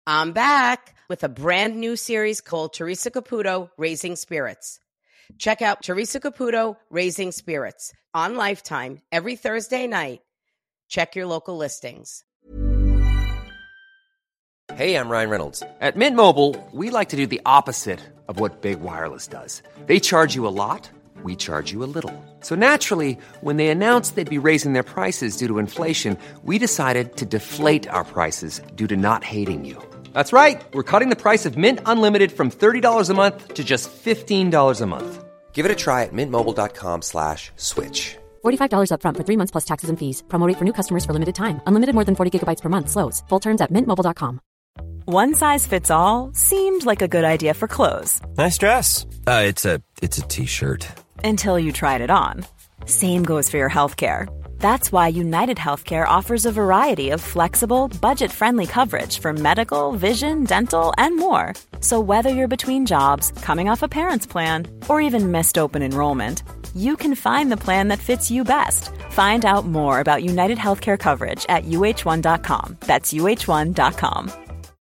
I'm back with a brand new series called Teresa Caputo, Raising Spirits. Check out Teresa Caputo, Raising Spirits on Lifetime every Thursday night. Check your local listings. Hey, I'm Ryan Reynolds. At Mint Mobile, we like to do the opposite of what Big Wireless does. They charge you a lot, we charge you a little. So naturally, when they announced they'd be raising their prices due to inflation, we decided to deflate our prices due to not hating you. That's right. We're cutting the price of Mint Unlimited from $30 a month to just $15 a month. Give it a try at mintmobile.com/switch. $45 up front for 3 months plus taxes and fees. Promo rate for new customers for limited time. Unlimited more than 40 gigabytes per month. Slows full terms at mintmobile.com. One size fits all seemed like a good idea for clothes. Nice dress. It's a t-shirt. Until you tried it on. Same goes for your healthcare. That's why United Healthcare offers a variety of flexible, budget-friendly coverage for medical, vision, dental, and more. So whether you're between jobs, coming off a parent's plan, or even missed open enrollment, you can find the plan that fits you best. Find out more about United Healthcare coverage at uh1.com. That's uh1.com.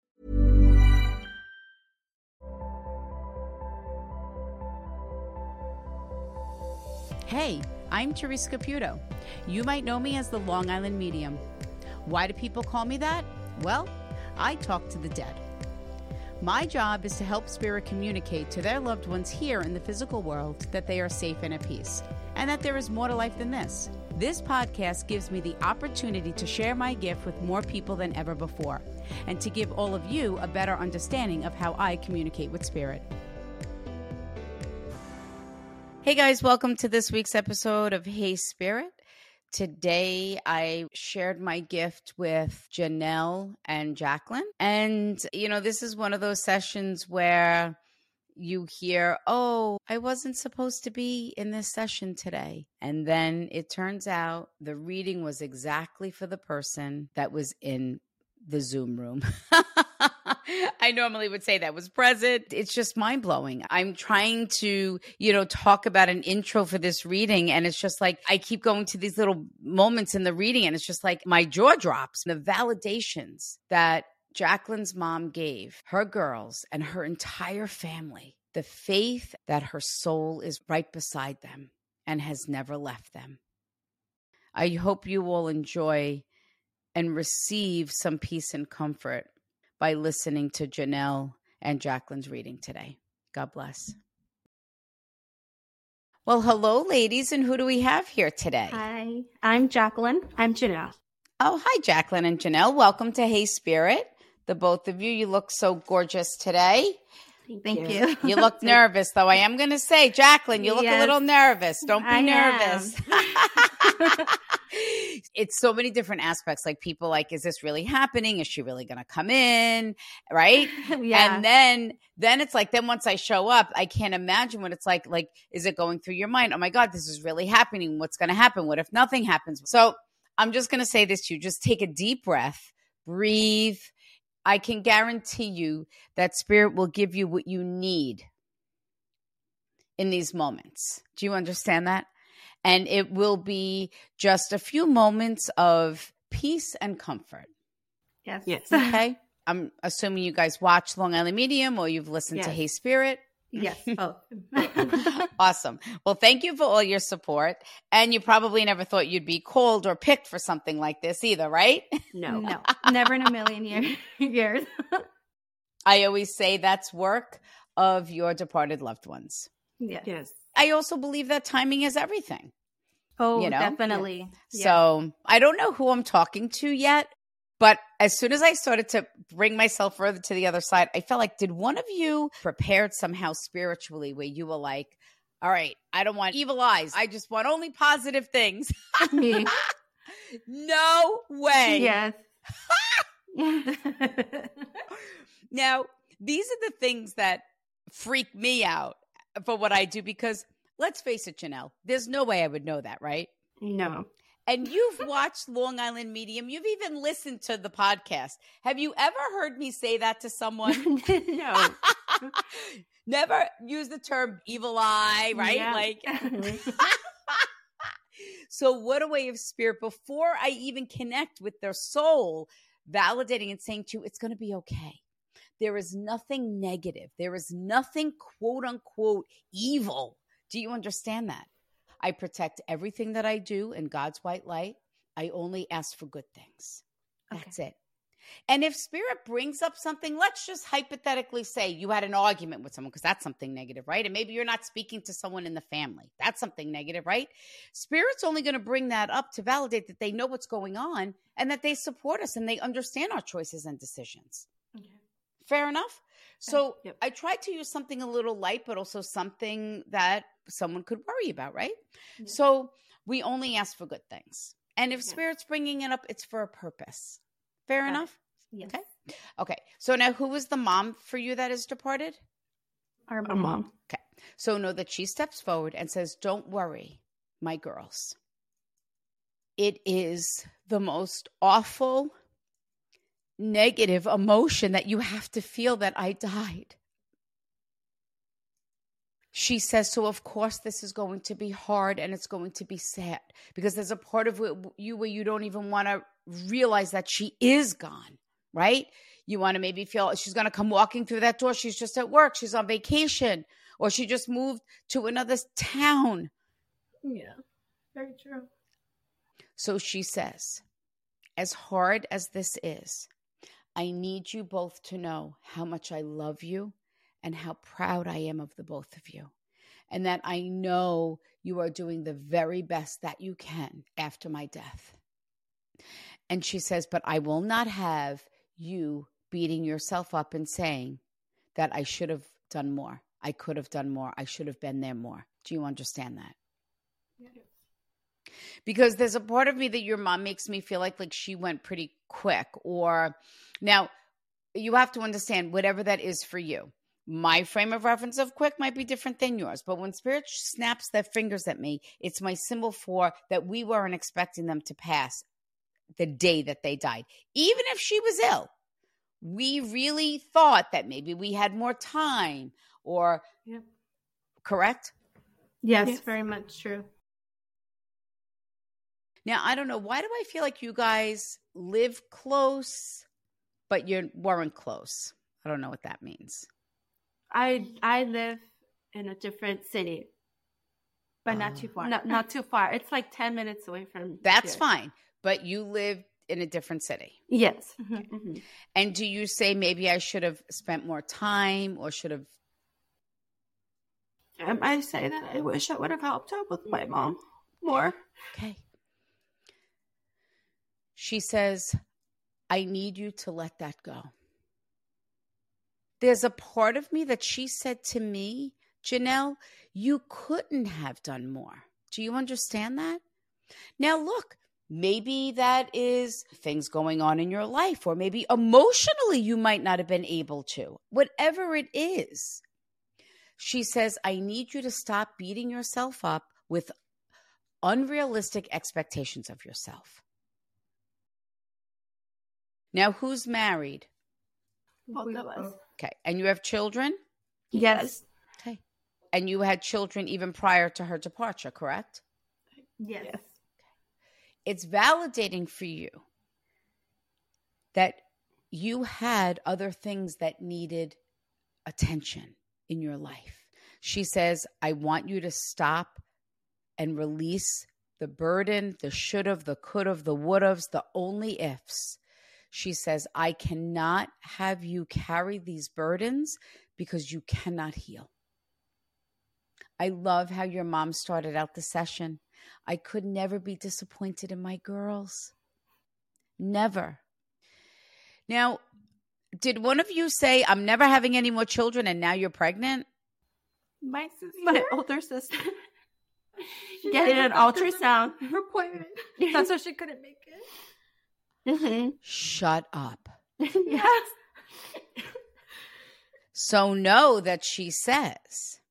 Hey, I'm Teresa Caputo. You might know me as the Long Island Medium. Why do people call me that? Well, I talk to the dead. My job is to help spirit communicate to their loved ones here in the physical world that they are safe and at peace, and that there is more to life than this. This podcast gives me the opportunity to share my gift with more people than ever before, and to give all of you a better understanding of how I communicate with spirit. Hey guys, welcome to this week's episode of Hey Spirit. Today I shared my gift with Janelle and Jacqueline. And, this is one of those sessions where you hear, oh, I wasn't supposed to be in this session today. And then it turns out the reading was exactly for the person that was in the Zoom room. I normally would say that was present. It's just mind-blowing. I'm trying to, talk about an intro for this reading, and it's just like I keep going to these little moments in the reading, and it's just like my jaw drops. The validations that Jacqueline's mom gave her girls and her entire family, the faith that her soul is right beside them and has never left them. I hope you all enjoy and receive some peace and comfort by listening to Janelle and Jacqueline's reading today. God bless. Well, hello, ladies, and who do we have here today? Hi, I'm Jacqueline. I'm Janelle. Oh, hi, Jacqueline and Janelle. Welcome to Hey Spirit. The both of you look so gorgeous today. Thank you. You look nervous, though. I am going to say, Jacqueline, you look a little nervous. Don't be nervous. It's so many different aspects. Like people like, is this really happening? Is she really going to come in? Right? Yeah. And then it's like, then once I show up, I can't imagine what it's like. Like, is it going through your mind? Oh my God, this is really happening. What's going to happen? What if nothing happens? So I'm just going to say this to you. Just take a deep breath, breathe. I can guarantee you that spirit will give you what you need in these moments. Do you understand that? And it will be just a few moments of peace and comfort. Yes. Okay. I'm assuming you guys watch Long Island Medium or you've listened to Hey Spirit. Yes. Oh. Awesome. Well, thank you for all your support. And you probably never thought you'd be called or picked for something like this either, right? No, never in a million years. I always say that's work of your departed loved ones. Yes. I also believe that timing is everything. Oh, definitely. Yeah. Yes. So I don't know who I'm talking to yet, but as soon as I started to bring myself further to the other side, I felt like, did one of you prepared somehow spiritually where you were like, all right, I don't want evil eyes. I just want only positive things. Me. No way. Yes. Now, these are the things that freak me out for what I do, because let's face it, Janelle, there's no way I would know that, right? No. And you've watched Long Island Medium. You've even listened to the podcast. Have you ever heard me say that to someone? No. Never use the term evil eye, right? Yeah. Like, so what a way of spirit, before I even connect with their soul, validating and saying to you, it's going to be okay. There is nothing negative. There is nothing quote unquote evil. Do you understand that? I protect everything that I do in God's white light. I only ask for good things. That's it. And if spirit brings up something, let's just hypothetically say you had an argument with someone, because that's something negative, right? And maybe you're not speaking to someone in the family. That's something negative, right? Spirit's only going to bring that up to validate that they know what's going on and that they support us and they understand our choices and decisions. Okay. Fair enough? So I tried to use something a little light, but also something that someone could worry about, right? Yeah. So we only ask for good things. And if Spirit's bringing it up, it's for a purpose. Fair enough? Yes. Okay. So now who is the mom for you that is departed? Our mom. Okay. So know that she steps forward and says, don't worry, my girls. It is the most awful, negative emotion that you have to feel that I died. She says, so of course this is going to be hard and it's going to be sad because there's a part of you where you don't even want to realize that she is gone, right? You want to maybe feel she's going to come walking through that door. She's just at work. She's on vacation or she just moved to another town. Yeah, very true. So she says, as hard as this is, I need you both to know how much I love you and how proud I am of the both of you. And that I know you are doing the very best that you can after my death. And she says, but I will not have you beating yourself up and saying that I should have done more. I could have done more. I should have been there more. Do you understand that? Yes. Because there's a part of me that your mom makes me feel like she went pretty quick. Or now you have to understand whatever that is for you. My frame of reference of quick might be different than yours. But when Spirit snaps their fingers at me, it's my symbol for that we weren't expecting them to pass the day that they died. Even if she was ill, we really thought that maybe we had more time or correct? Yes, very much true. Now, I don't know. Why do I feel like you guys live close, but you weren't close? I don't know what that means. I live in a different city, but not too far. Not too far. It's 10 minutes away from That's here. Fine. But you live in a different city. Yes. Mm-hmm. Mm-hmm. And do you say maybe I should have spent more time or should have? I say that I wish I would have helped out with my mom more. Okay. She says, I need you to let that go. There's a part of me that she said to me, Janelle, you couldn't have done more. Do you understand that? Now, look, maybe that is things going on in your life, or maybe emotionally you might not have been able to. Whatever it is, she says, I need you to stop beating yourself up with unrealistic expectations of yourself. Now, who's married? Both of us. Okay. And you have children? Yes. Okay. And you had children even prior to her departure, correct? Yes. Okay. It's validating for you that you had other things that needed attention in your life. She says, I want you to stop and release the burden, the should've, the could've, the would've's, the only ifs. She says, I cannot have you carry these burdens because you cannot heal. I love how your mom started out the session. I could never be disappointed in my girls. Never. Now, did one of you say, I'm never having any more children and now you're pregnant? My older sister. Getting an ultrasound. Her appointment. That's why she couldn't make it. Mm-hmm. Shut up. Yes. So know that she says,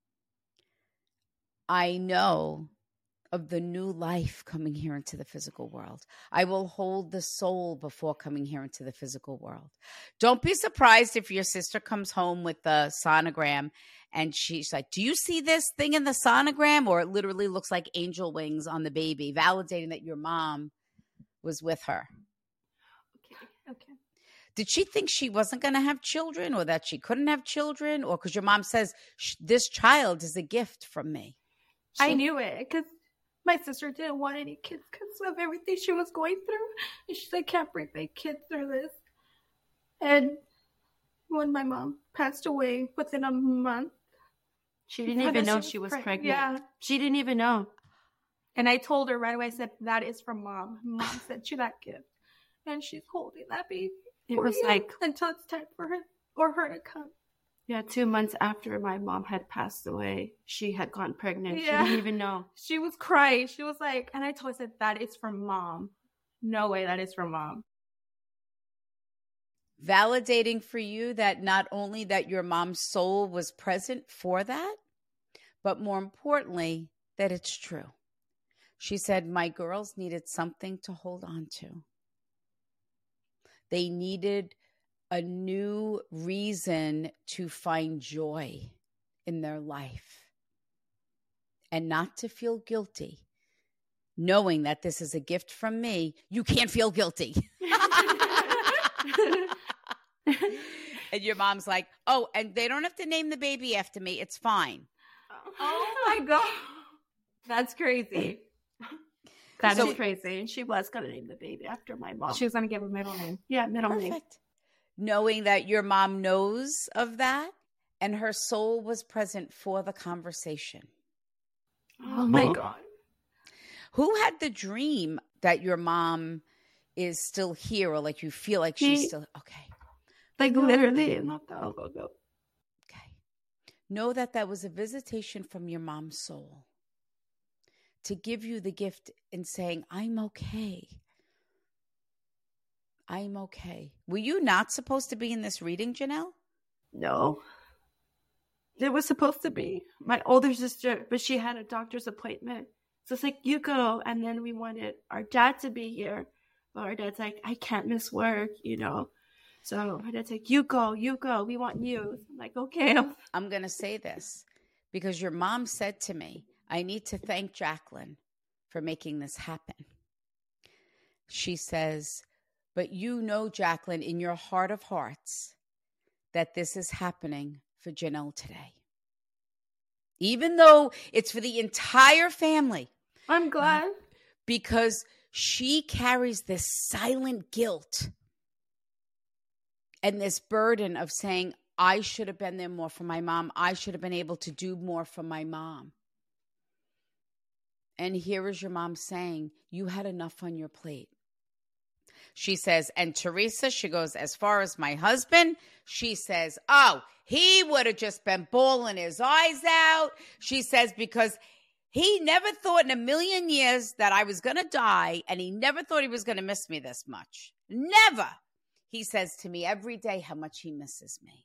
I know of the new life coming here into the physical world. I will hold the soul before coming here into the physical world. Don't be surprised if your sister comes home with the sonogram and she's like, do you see this thing in the sonogram? Or it literally looks like angel wings on the baby, validating that your mom was with her. Okay. Did she think she wasn't going to have children or that she couldn't have children? Or because your mom says, this child is a gift from me? I knew it because my sister didn't want any kids because of everything she was going through. And she's like, I can't bring my kids through this. And when my mom passed away within a month, she didn't even know she was pregnant. Yeah. She didn't even know. And I told her right away, I said, that is from Mom. Mom sent you that gift. And she's holding that baby. It was like until it's time for her to come. Yeah, 2 months after my mom had passed away, she had gotten pregnant. Yeah. She didn't even know. She was crying. She was like, and I told her, I said, that is from Mom. No way, that is from Mom. Validating for you that not only that your mom's soul was present for that, but more importantly, that it's true. She said, my girls needed something to hold on to. They needed a new reason to find joy in their life and not to feel guilty, knowing that this is a gift from me. You can't feel guilty. And your mom's like, oh, and they don't have to name the baby after me. It's fine. Oh my God. That's crazy. That is crazy. She was going to name the baby after my mom. She was going to give a middle name. Yeah, middle name. Perfect. Knowing that your mom knows of that and her soul was present for the conversation. Oh my God. Who had the dream that your mom is still here, or like you feel like she's still okay? Like literally not that long ago. Okay. Know that that was a visitation from your mom's soul to give you the gift in saying, I'm okay. I'm okay. Were you not supposed to be in this reading, Janelle? No. It was supposed to be. My older sister, but she had a doctor's appointment. So it's like, you go. And then we wanted our dad to be here. But our dad's like, I can't miss work, you know. So my dad's like, you go. We want you. I'm like, okay. I'm going to say this because your mom said to me, I need to thank Jacqueline for making this happen. She says, but you know, Jacqueline, in your heart of hearts, that this is happening for Janelle today. Even though it's for the entire family. I'm glad. Because she carries this silent guilt and this burden of saying, I should have been there more for my mom. I should have been able to do more for my mom. And here is your mom saying, you had enough on your plate. She says, and Teresa, she goes, as far as my husband, she says, oh, he would have just been bawling his eyes out. She says, because he never thought in a million years that I was going to die, and he never thought he was going to miss me this much. Never. He says to me every day how much he misses me.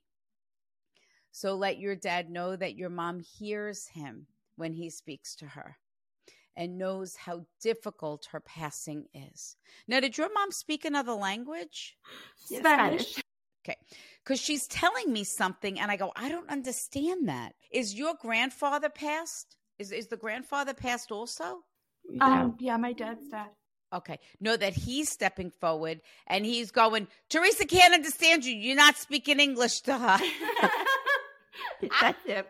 So let your dad know that your mom hears him when he speaks to her and knows how difficult her passing is. Now, did your mom speak another language? Spanish. Okay. Because she's telling me something, and I go, I don't understand that. Is your grandfather passed? Is the grandfather passed also? Yeah, my dad's dad. Okay. Know that he's stepping forward, and he's going, Teresa can't understand you. You're not speaking English to her. That's it.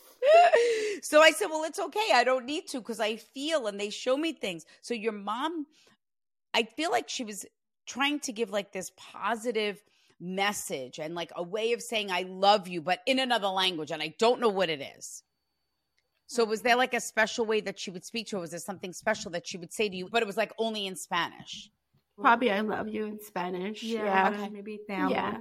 So I said, well, it's okay. I don't need to because I feel, and they show me things. So your mom, I feel like she was trying to give like this positive message and like a way of saying, I love you, but in another language. And I don't know what it is. So was there like a special way that she would speak to her? Was there something special that she would say to you, but it was like only in Spanish? Probably I love you in Spanish. Yeah. Okay. Maybe down. Yeah.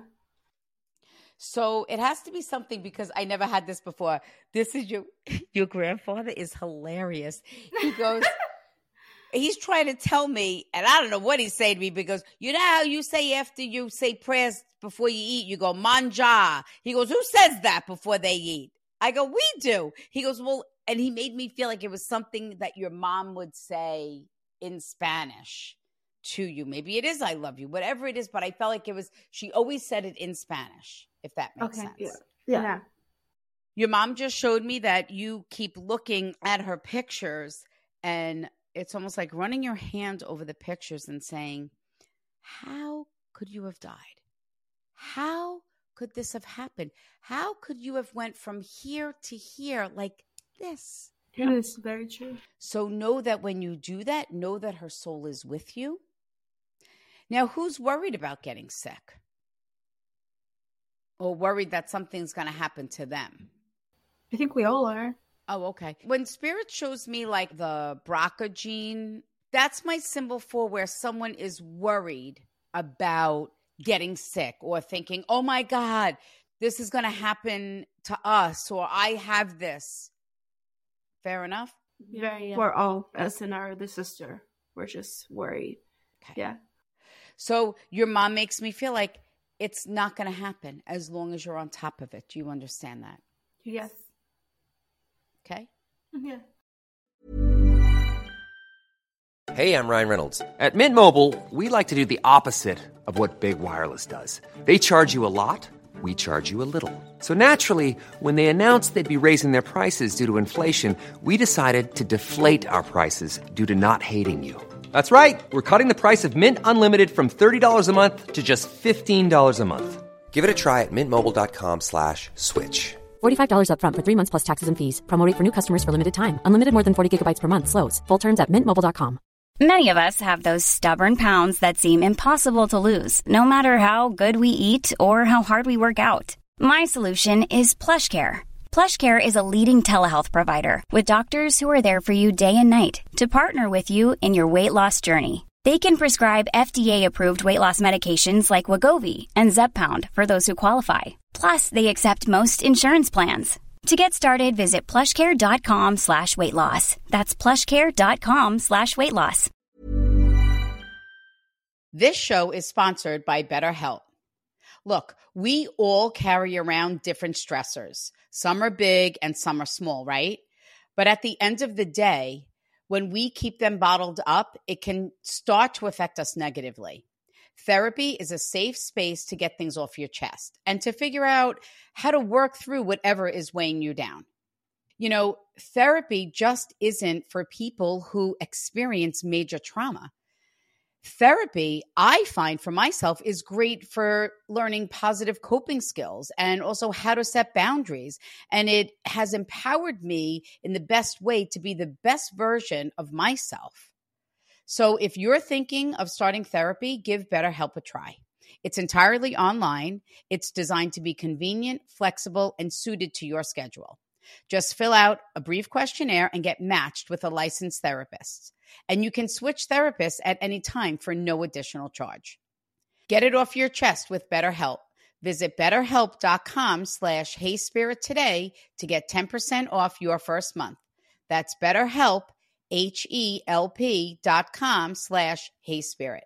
So it has to be something because I never had this before. This is your grandfather is hilarious. He goes, he's trying to tell me, and I don't know what he's saying to me because you know how you say after you say prayers before you eat, you go, manja. He goes, who says that before they eat? I go, we do. He goes, well, and he made me feel like it was something that your mom would say in Spanish to you. Maybe it is I love you, whatever it is, but I felt like it was, she always said it in Spanish, if that makes sense. Yeah. Your mom just showed me that you keep looking at her pictures and it's almost like running your hand over the pictures and saying, how could you have died? how could this have happened? How could you have went from here to here like this? It is very true. So know that when you do that, know that her soul is with you. Now, who's worried about getting sick? Or worried that something's going to happen to them? I think we all are. Oh, okay. When Spirit shows me like the BRCA gene, that's my symbol for where someone is worried about getting sick or thinking, oh my God, this is going to happen to us, or I have this. Fair enough? Yeah. We're all, us and our other sister, we're just worried. Okay. Yeah. So your mom makes me feel like it's not going to happen as long as you're on top of it. Do you understand that? Yes. Okay? Yeah. Hey, I'm Ryan Reynolds. At Mint Mobile, we like to do the opposite of what Big Wireless does. They charge you a lot, we charge you a little. So naturally, when they announced they'd be raising their prices due to inflation, we decided to deflate our prices due to not hating you. That's right. We're cutting the price of Mint Unlimited from $30 a month to just $15 a month. Give it a try at mintmobile.com/switch. $45 up front for 3 months plus taxes and fees. Promo rate for new customers for limited time. Unlimited more than 40 gigabytes per month slows. Full terms at mintmobile.com. Many of us have those stubborn pounds that seem impossible to lose, no matter how good we eat or how hard we work out. My solution is PlushCare. PlushCare is a leading telehealth provider with doctors who are there for you day and night to partner with you in your weight loss journey. They can prescribe FDA-approved weight loss medications like Wegovy and Zepbound for those who qualify. Plus, they accept most insurance plans. To get started, visit plushcare.com/weightloss. That's plushcare.com/weightloss. This show is sponsored by BetterHelp. Look, we all carry around different stressors. Some are big and some are small, right? But at the end of the day, when we keep them bottled up, it can start to affect us negatively. Therapy is a safe space to get things off your chest and to figure out how to work through whatever is weighing you down. You know, therapy just isn't for people who experience major trauma. Therapy, I find for myself, is great for learning positive coping skills and also how to set boundaries. And it has empowered me in the best way to be the best version of myself. So if you're thinking of starting therapy, give BetterHelp a try. It's entirely online. It's designed to be convenient, flexible, and suited to your schedule. Just fill out a brief questionnaire and get matched with a licensed therapist. And you can switch therapists at any time for no additional charge. Get it off your chest with BetterHelp. Visit BetterHelp.com/HeySpirit today to get 10% off your first month. That's BetterHelp, HELP.com/HeySpirit.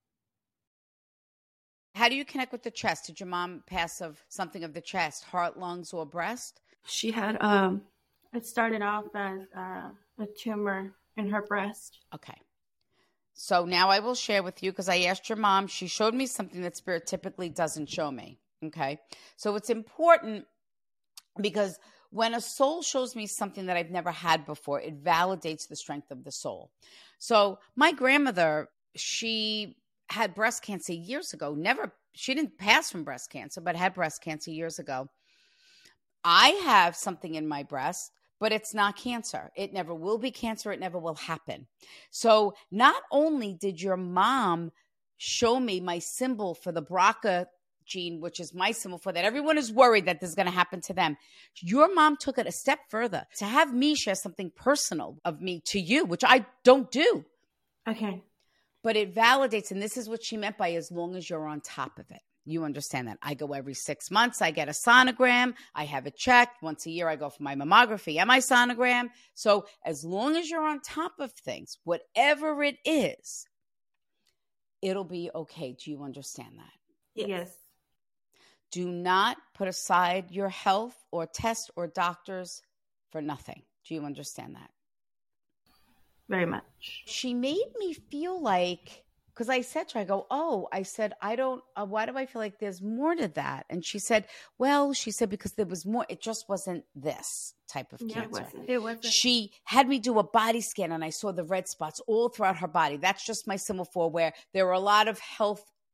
How do you connect with the chest? Did your mom pass of something of the chest, heart, lungs, or breast? She had, it started off as a tumor in her breast. Okay. So now I will share with you, because I asked your mom, she showed me something that Spirit typically doesn't show me. Okay. So it's important because when a soul shows me something that I've never had before, it validates the strength of the soul. So my grandmother, she had breast cancer years ago. She didn't pass from breast cancer, but had breast cancer years ago. I have something in my breast, but it's not cancer. It never will be cancer. It never will happen. So not only did your mom show me my symbol for the BRCA gene, which is my symbol for that, everyone is worried that this is going to happen to them. Your mom took it a step further to have me share something personal of me to you, which I don't do. Okay. But it validates, and this is what she meant by as long as you're on top of it. You understand that. I go every 6 months. I get a sonogram. I have it checked. Once a year, I go for my mammography and my sonogram. So as long as you're on top of things, whatever it is, it'll be okay. Do you understand that? Yes. Do not put aside your health or test or doctors for nothing. Do you understand that? Very much. She made me feel like, because I said to her, why do I feel like there's more to that? And she said, because there was more. It just wasn't this type of cancer. It wasn't. She had me do a body scan and I saw the red spots all throughout her body. That's just my symbol for where there were a lot of health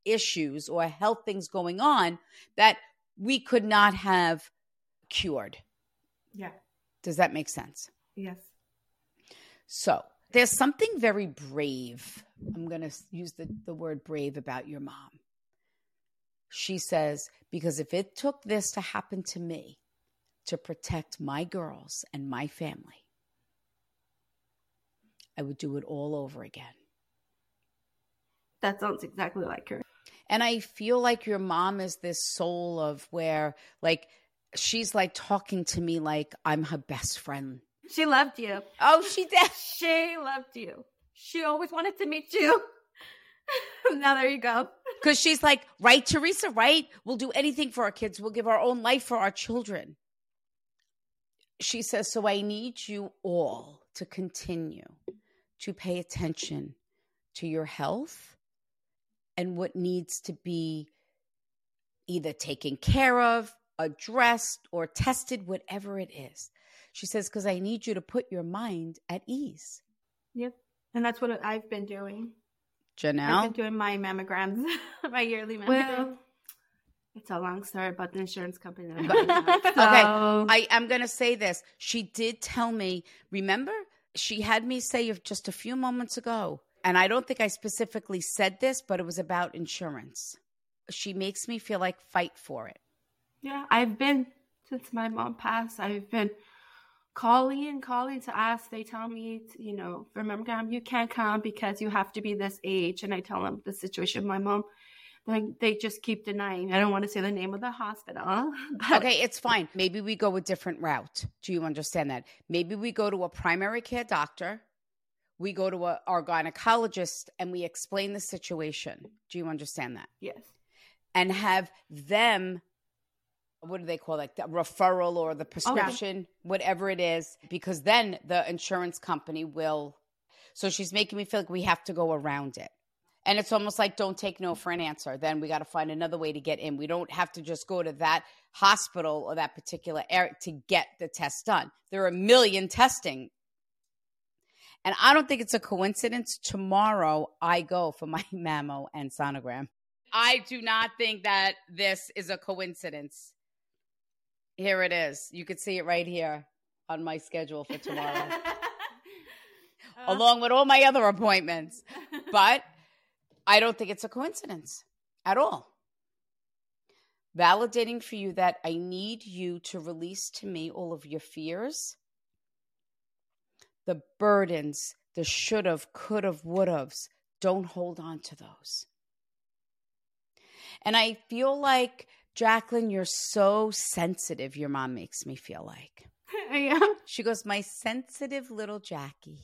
issues or health things going on that we could not have cured. Yeah. Does that make sense? Yes. So there's something very brave. I'm going to use the word brave about your mom. She says, because if it took this to happen to me to protect my girls and my family, I would do it all over again. That sounds exactly like her. And I feel like your mom is this soul of where, like, she's like talking to me like I'm her best friend. She loved you. Oh, she did. She loved you. She always wanted to meet you. Now there you go. Because she's like, right, Teresa, right? We'll do anything for our kids. We'll give our own life for our children. She says, so I need you all to continue to pay attention to your health and what needs to be either taken care of, addressed, or tested, whatever it is. She says, because I need you to put your mind at ease. Yep. And that's what I've been doing. Janelle? I've been doing my mammograms, my yearly mammogram. Well, it's a long story about the insurance company. Okay, I'm going to say this. She did tell me, remember? She had me say just a few moments ago, and I don't think I specifically said this, but it was about insurance. She makes me feel like fight for it. Yeah, I've been, since my mom passed, I've been calling to ask. They tell me, for mammogram, you can't come because you have to be this age. And I tell them the situation with my mom. They just keep denying. I don't want to say the name of the hospital. Okay, it's fine. Maybe we go a different route. Do you understand that? Maybe we go to a primary care doctor. We go to our gynecologist and we explain the situation. Do you understand that? Yes. And have them, what do they call it? The referral or the prescription, whatever it is, because then the insurance company will. So she's making me feel like we have to go around it. And it's almost like don't take no for an answer. Then we got to find another way to get in. We don't have to just go to that hospital or that particular area to get the test done. There are a million testing. And I don't think it's a coincidence. Tomorrow I go for my mammo and sonogram. I do not think that this is a coincidence. Here it is. You could see it right here on my schedule for tomorrow. Along with all my other appointments. But I don't think it's a coincidence at all. Validating for you that I need you to release to me all of your fears, the burdens, the should've, could've, would've's. Don't hold on to those. And I feel like, Jacqueline, you're so sensitive, your mom makes me feel like. Yeah. She goes, my sensitive little Jackie.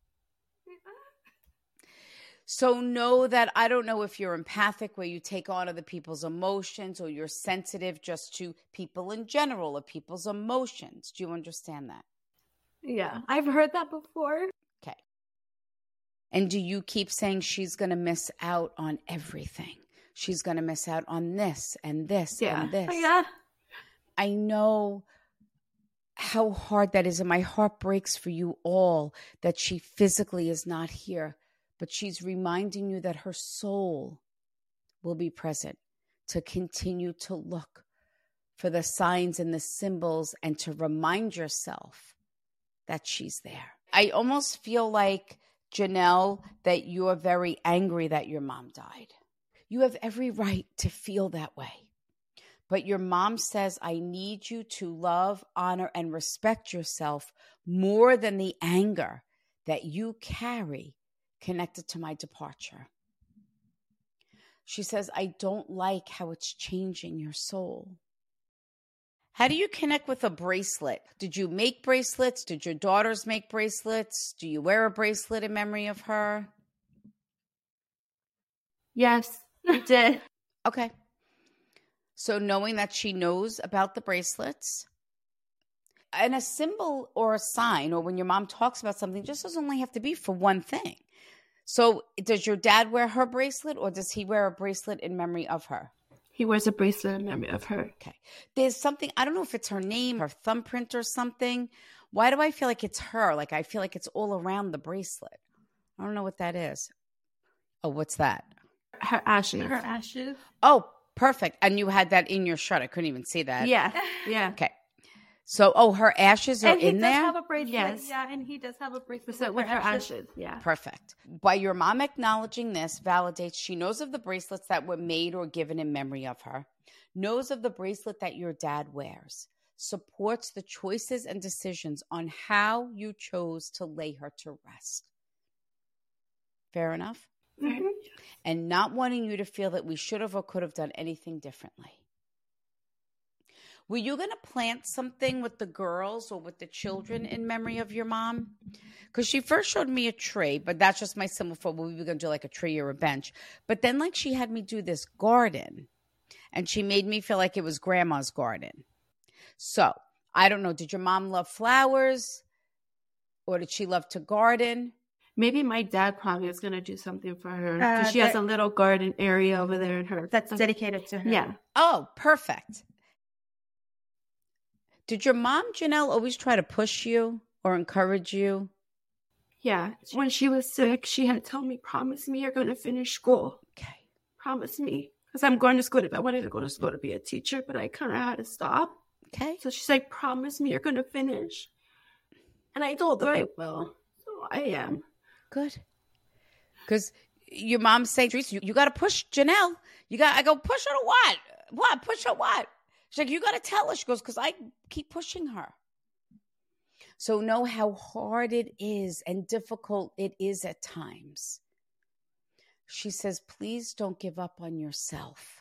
So know that I don't know if you're empathic where you take on other people's emotions or you're sensitive just to people in general or people's emotions. Do you understand that? Yeah, I've heard that before. Okay. And do you keep saying she's going to miss out on everything? She's going to miss out on this and this and this. Yeah. I know how hard that is, and my heart breaks for you all that she physically is not here. But she's reminding you that her soul will be present to continue to look for the signs and the symbols and to remind yourself that she's there. I almost feel like, Janelle, that you're very angry that your mom died. You have every right to feel that way. But your mom says, I need you to love, honor, and respect yourself more than the anger that you carry connected to my departure. She says, I don't like how it's changing your soul. How do you connect with a bracelet? Did you make bracelets? Did your daughters make bracelets? Do you wear a bracelet in memory of her? Yes, I did. Okay. So knowing that she knows about the bracelets, and a symbol or a sign, or when your mom talks about something, just doesn't only have to be for one thing. So does your dad wear her bracelet, or does he wear a bracelet in memory of her? He wears a bracelet in memory of her. Okay. There's something, I don't know if it's her name, her thumbprint or something. Why do I feel like it's her? Like I feel like it's all around the bracelet. I don't know what that is. Oh, what's that? Her ashes. Her ashes. Oh, perfect. And you had that in your shirt. I couldn't even see that. Yeah. Yeah. Okay. So, her ashes are And he in does there? have a bracelet. Yes. Yeah, and he does have a bracelet So with her ashes. Yeah. Perfect. By your mom acknowledging this validates she knows of the bracelets that were made or given in memory of her, knows of the bracelet that your dad wears, supports the choices and decisions on how you chose to lay her to rest. Fair enough? Mm-hmm. And not wanting you to feel that we should have or could have done anything differently. Were you going to plant something with the girls or with the children in memory of your mom? Because she first showed me a tree, but that's just my symbol for we were going to do like a tree or a bench. But then like she had me do this garden, and she made me feel like it was grandma's garden. So I don't know. Did your mom love flowers, or did she love to garden? Maybe my dad probably is going to do something for her. 'Cause she has a little garden area over there in her. That's dedicated to her. Yeah. Oh, perfect. Did your mom, Janelle, always try to push you or encourage you? Yeah. When she was sick, she had told me, promise me you're going to finish school. Okay. Promise me. Because I'm going to school. I wanted to go to school to be a teacher, but I kind of had to stop. Okay. So she's like, promise me you're going to finish. And I told her I will. So I am. Good. Because your mom saying, Teresa, you got to push Janelle. I go, push her to what? What? Push her what? She's like, you got to tell her. She goes, because I keep pushing her. So know how hard it is and difficult it is at times. She says, please don't give up on yourself.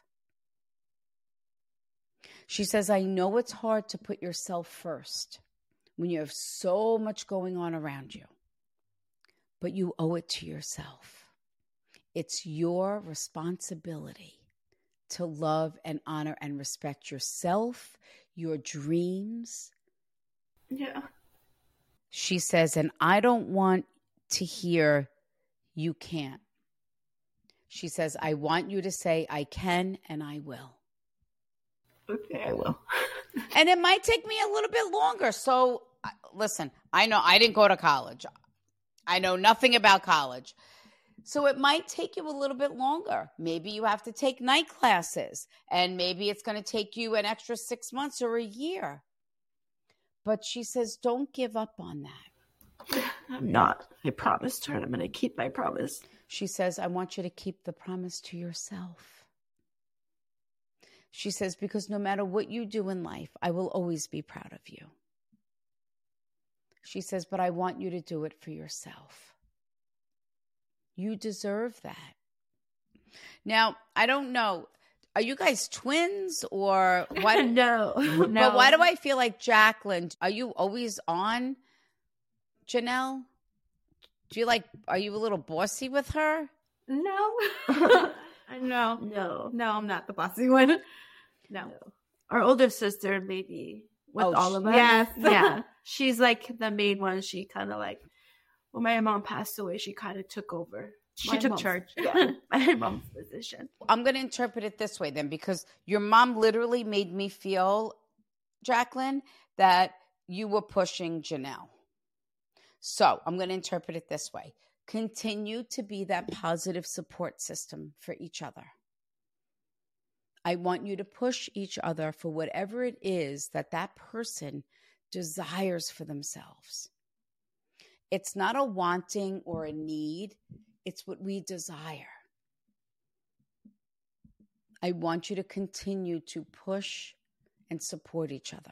She says, I know it's hard to put yourself first when you have so much going on around you, but you owe it to yourself. It's your responsibility to love and honor and respect yourself, your dreams. Yeah. She says, and I don't want to hear you can't. She says, I want you to say I can and I will. Okay, I will. And it might take me a little bit longer. So listen, I know I didn't go to college. I know nothing about college. So it might take you a little bit longer. Maybe you have to take night classes, and maybe it's going to take you an extra 6 months or a year. But she says, don't give up on that. I'm not. I promised her. I'm going to keep my promise. She says, I want you to keep the promise to yourself. She says, because no matter what you do in life, I will always be proud of you. She says, but I want you to do it for yourself. You deserve that. Now, I don't know. Are you guys twins or what? No. But why do I feel like Jacqueline? Are you always on, Janelle? Are you a little bossy with her? No. No. No, I'm not the bossy one. No. Our older sister, maybe, with all of us. Yes. Yeah. She's like the main one. She kind of like, when my mom passed away, she kind of took over. She took charge. Yeah, my mom's position. I'm going to interpret it this way then, because your mom literally made me feel, Jacqueline, that you were pushing Janelle. So I'm going to interpret it this way. Continue to be that positive support system for each other. I want you to push each other for whatever it is that person desires for themselves. It's not a wanting or a need. It's what we desire. I want you to continue to push and support each other.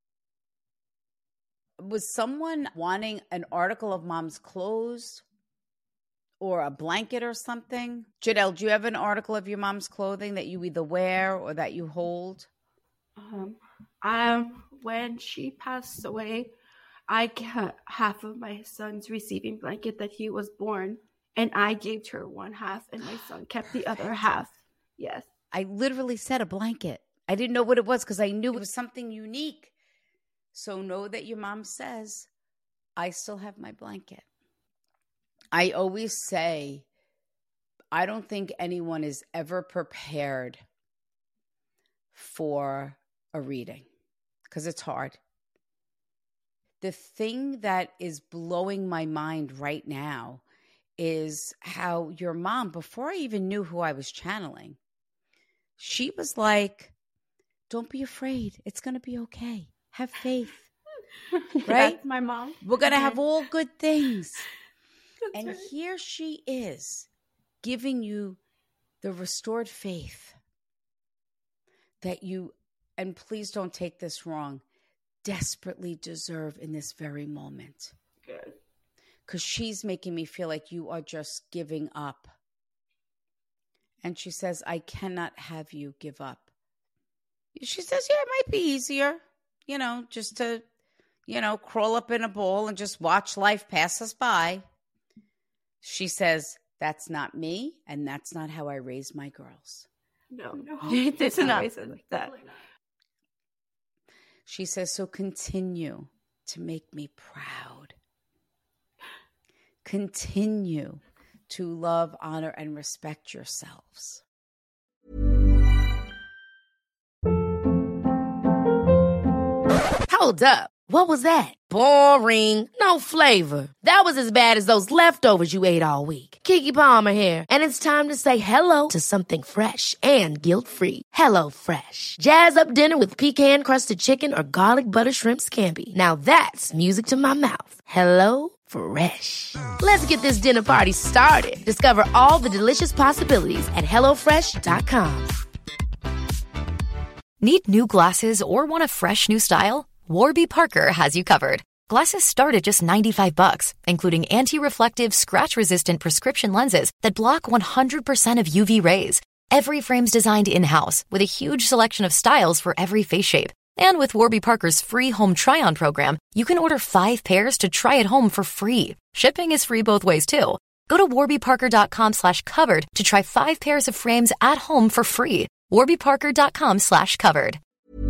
Was someone wanting an article of mom's clothes or a blanket or something? Janelle, do you have an article of your mom's clothing that you either wear or that you hold? When she passed away, I got half of my son's receiving blanket that he was born, and I gave her one half, and my son kept the other half. Yes. I literally said a blanket. I didn't know what it was because I knew it was something unique. So know that your mom says, I still have my blanket. I always say, I don't think anyone is ever prepared for a reading because it's hard. The thing that is blowing my mind right now is how your mom, before I even knew who I was channeling, she was like, don't be afraid. It's going to be okay. Have faith. Right? That's my mom. We're going to have all good things. That's And here she is giving you the restored faith that you, and please don't take this wrong, desperately deserve in this very moment. Good. Because she's making me feel like you are just giving up. And she says, I cannot have you give up. She says, yeah, it might be easier, just to, crawl up in a ball and just watch life pass us by. She says, that's not me, and that's not how I raise my girls. No. It's not like that. She says, so continue to make me proud. Continue to love, honor, and respect yourselves. Hold up. What was that? Boring. No flavor. That was as bad as those leftovers you ate all week. Keke Palmer here, and it's time to say hello to something fresh and guilt-free. Hello Fresh. Jazz up dinner with pecan-crusted chicken or garlic butter shrimp scampi. Now that's music to my mouth. Hello Fresh. Let's get this dinner party started. Discover all the delicious possibilities at HelloFresh.com. Need new glasses or want a fresh new style? Warby Parker has you covered. Glasses start at just $95, including anti-reflective, scratch-resistant prescription lenses that block 100% of UV rays. Every frame's designed in-house with a huge selection of styles for every face shape. And with Warby Parker's free home try-on program, you can order 5 pairs to try at home for free. Shipping is free both ways, too. Go to warbyparker.com/covered to try 5 pairs of frames at home for free. warbyparker.com/covered.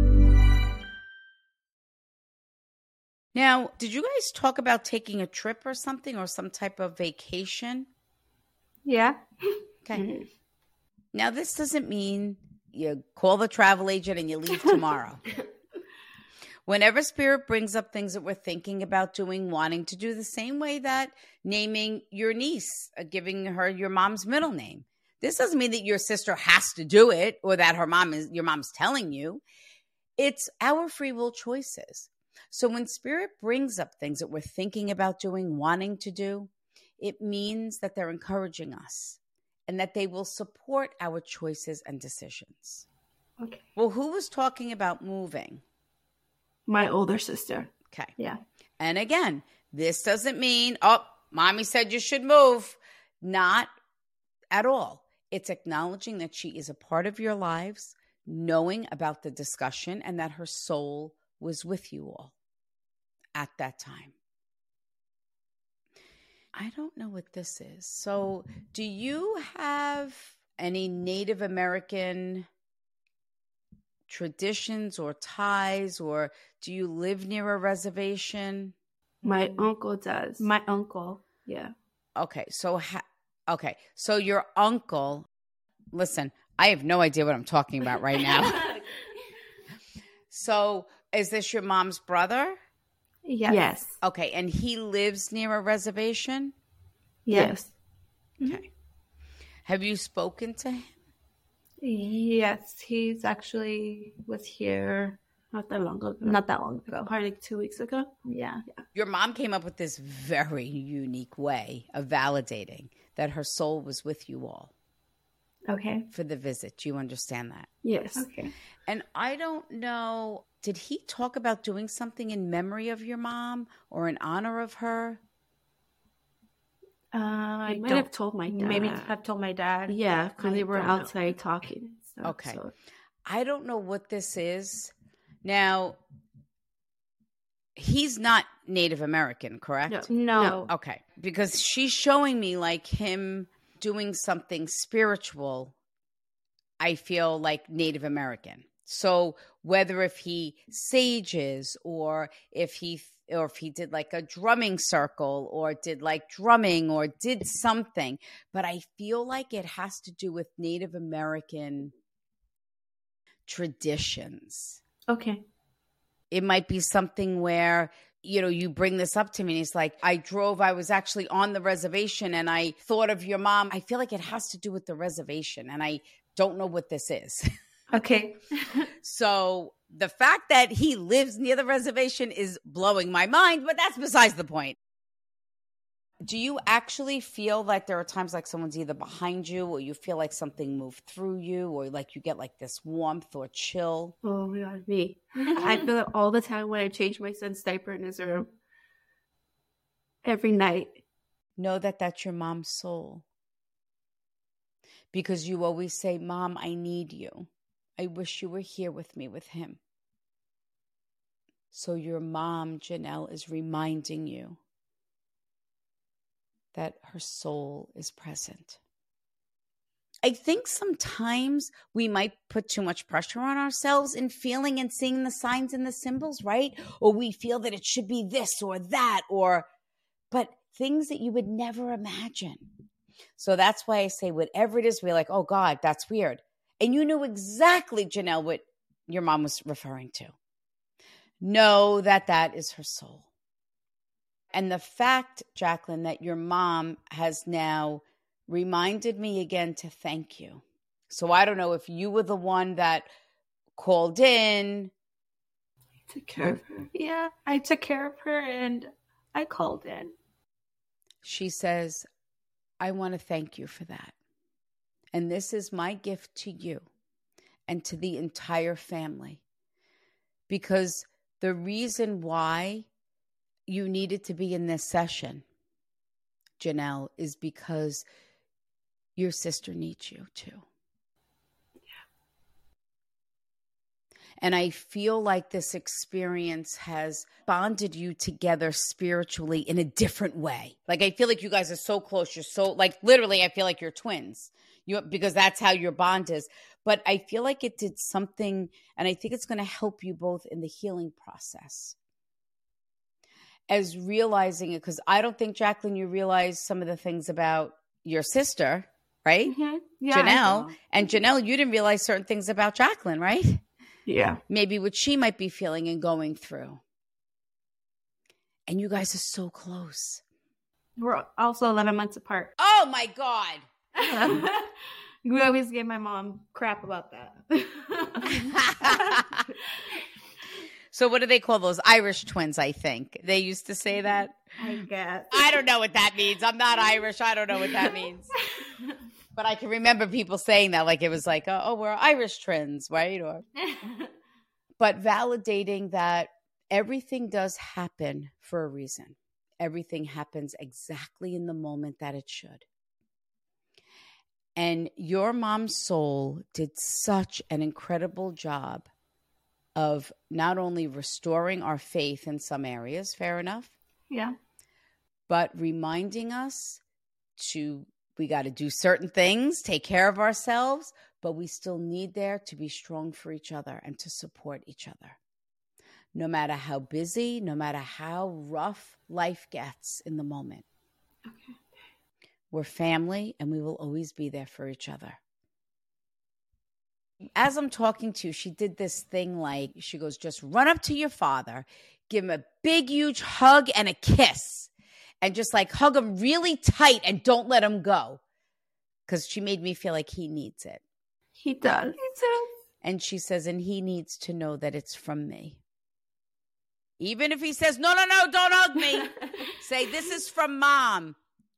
Now, did you guys talk about taking a trip or something, or some type of vacation? Yeah. Okay. Now, this doesn't mean you call the travel agent and you leave tomorrow. Whenever Spirit brings up things that we're thinking about doing, wanting to do, the same way that naming your niece, giving her your mom's middle name. This doesn't mean that your sister has to do it or that your mom's telling you. It's our free will choices. So when Spirit brings up things that we're thinking about doing, wanting to do, it means that they're encouraging us and that they will support our choices and decisions. Okay. Well, who was talking about moving? My older sister. Okay. Yeah. And again, this doesn't mean, mommy said you should move. Not at all. It's acknowledging that she is a part of your lives, knowing about the discussion, and that her soul was with you all at that time. I don't know what this is. So, do you have any Native American traditions or ties, or do you live near a reservation? My uncle does. My uncle, yeah. Okay, so so your uncle, listen, I have no idea what I'm talking about right now. So, is this your mom's brother? Yes. Okay, and he lives near a reservation? Yes. Okay. Have you spoken to him? Yes, he's actually was here not that long ago. Probably like 2 weeks ago. Yeah. Your mom came up with this very unique way of validating that her soul was with you all. Okay. For the visit. Do you understand that? Yes. Okay. And I don't know, did he talk about doing something in memory of your mom or in honor of her? I might have told my dad. Maybe have told my dad. Yeah, because they were outside talking. So, okay. I don't know what this is. Now, he's not Native American, correct? No. Okay. Because she's showing me like him doing something spiritual, I feel like Native American. So whether if he sages or if he did like a drumming circle or did like drumming or did something, but I feel like it has to do with Native American traditions. Okay. It might be something where you bring this up to me. And he's like, I was actually on the reservation and I thought of your mom. I feel like it has to do with the reservation and I don't know what this is. Okay. So the fact that he lives near the reservation is blowing my mind, but that's besides the point. Do you actually feel like there are times like someone's either behind you or you feel like something moved through you or like you get like this warmth or chill? Oh my God, me. I feel it all the time when I change my son's diaper in his room. Every night. Know that that's your mom's soul. Because you always say, Mom, I need you. I wish you were here with me with him. So your mom, Janelle, is reminding you that her soul is present. I think sometimes we might put too much pressure on ourselves in feeling and seeing the signs and the symbols, right? Or we feel that it should be this or that, but things that you would never imagine. So that's why I say whatever it is, we're like, oh God, that's weird. And you knew exactly, Janelle, what your mom was referring to. Know that that is her soul. And the fact, Jacqueline, that your mom has now reminded me again to thank you. So I don't know if you were the one that called in. I took care of her. Yeah, I took care of her and I called in. She says, I want to thank you for that. And this is my gift to you and to the entire family. Because the reason why you needed to be in this session, Janelle, is because your sister needs you too. Yeah. And I feel like this experience has bonded you together spiritually in a different way. Like, I feel like you guys are so close. You're so, like, literally, I feel like you're twins. Because that's how your bond is. But I feel like it did something, and I think it's going to help you both in the healing process. As realizing it, because I don't think, Jacqueline, you realize some of the things about your sister, right? Mm-hmm. Yeah, Janelle. And Janelle, you didn't realize certain things about Jacqueline, right? Yeah. Maybe what she might be feeling and going through. And you guys are so close. We're also 11 months apart. Oh, my God. We always give my mom crap about that. So what do they call those? Irish twins, I think. They used to say that. I guess. I don't know what that means. I'm not Irish. I don't know what that means. But I can remember people saying that, like it was like, oh, we're Irish twins, right? But validating that everything does happen for a reason. Everything happens exactly in the moment that it should. And your mom's soul did such an incredible job of not only restoring our faith in some areas, fair enough. Yeah. But reminding us we got to do certain things, take care of ourselves, but we still need there to be strong for each other and to support each other. No matter how busy, no matter how rough life gets in the moment. Okay. We're family and we will always be there for each other. As I'm talking to you, she did this thing like, she goes, just run up to your father, give him a big, huge hug and a kiss. And just like hug him really tight and don't let him go. Because she made me feel like he needs it. He does. And she says, and he needs to know that it's from me. Even if he says, no, don't hug me. Say, this is from Mom.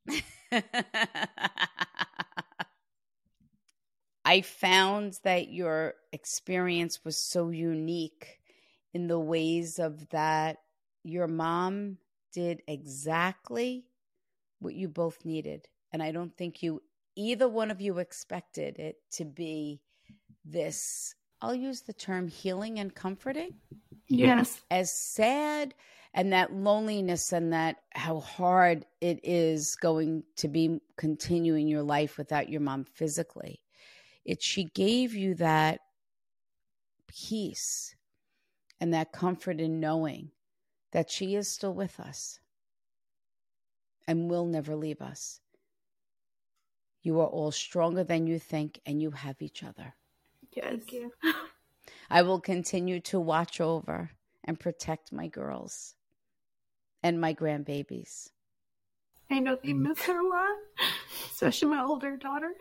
I found that your experience was so unique in the ways of that your mom did exactly what you both needed. And I don't think either one of you expected it to be this, I'll use the term healing and comforting. Yes. As sad and that loneliness and that how hard it is going to be continuing your life without your mom physically. She gave you that peace and that comfort in knowing that she is still with us and will never leave us. You are all stronger than you think and you have each other. Yes. Thank you. I will continue to watch over and protect my girls. and my grandbabies. I know they miss her a lot, especially my older daughter.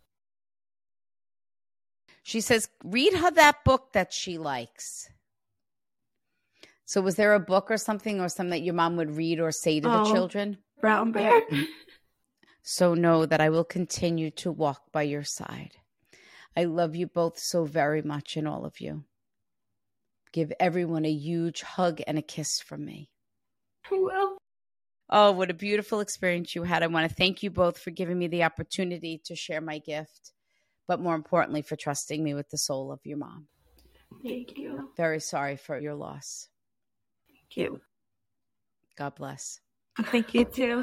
She says, read her that book that she likes. So was there a book or something that your mom would read or say to the children? Brown Bear. So know that I will continue to walk by your side. I love you both so very much, and all of you. Give everyone a huge hug and a kiss from me. Well. Oh, what a beautiful experience you had. I want to thank you both for giving me the opportunity to share my gift, but more importantly, for trusting me with the soul of your mom. Thank you. Very sorry for your loss. Thank you. God bless. Thank you, too.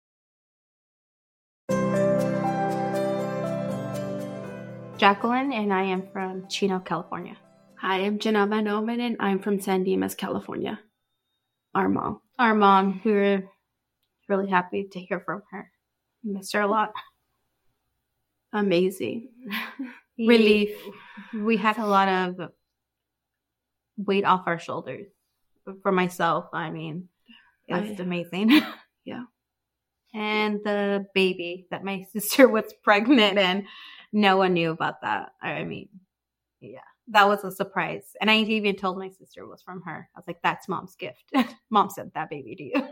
Jacqueline, and I am from Chino, California. Hi, I'm Janelle Van Omen, and I'm from San Dimas, California. Our mom, we were really happy to hear from her. Missed her a lot. Amazing. Relief. We had a lot of weight off our shoulders. For myself, I mean, it's amazing. Yeah. And the baby that my sister was pregnant, and no one knew about that. I mean, yeah, that was a surprise. And I even told my sister it was from her. I was like, that's mom's gift. Mom sent that baby to you.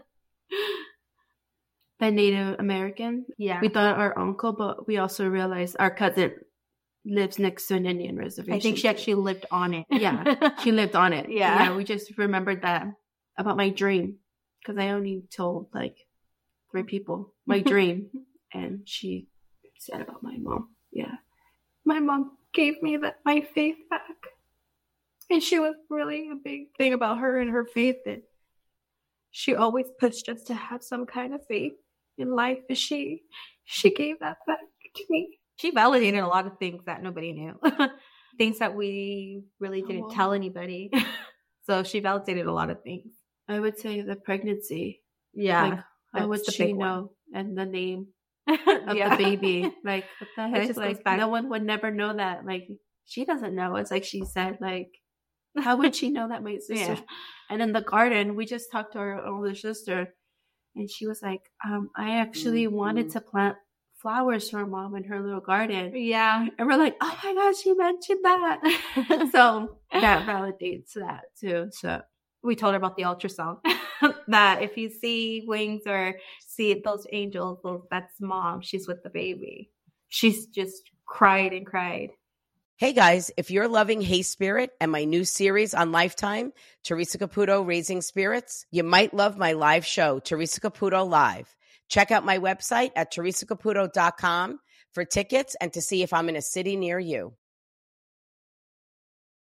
The Native American? Yeah. We thought our uncle, but we also realized our cousin lives next to an Indian reservation. I think she actually lived on it. Yeah, she lived on it. Yeah. We just remembered that about my dream, because I only told like 3 people my dream, and she said about my mom. Yeah. My mom gave me my faith back. And she was really a big thing about her and her faith. And she always pushed us to have some kind of faith in life. And she gave that back to me. She validated a lot of things that nobody knew. Things that we really didn't tell anybody. So she validated a lot of things. I would say the pregnancy. Yeah. Like, how would she know? And the name of the baby. Like, what the heck? Just like, no one would never know that. Like, she doesn't know. It's like she said, like, how would she know that my sister? Yeah. And in the garden, we just talked to our older sister, and she was like, I actually wanted to plant flowers for mom in her little garden. Yeah. And we're like, oh my gosh, she mentioned that. So that validates that too. So we told her about the ultrasound. That if you see wings or see those angels, that's mom. She's with the baby. She's just cried and cried. Hey guys, if you're loving Hey Spirit and my new series on Lifetime, Teresa Caputo Raising Spirits, you might love my live show, Teresa Caputo Live. Check out my website at teresacaputo.com for tickets and to see if I'm in a city near you.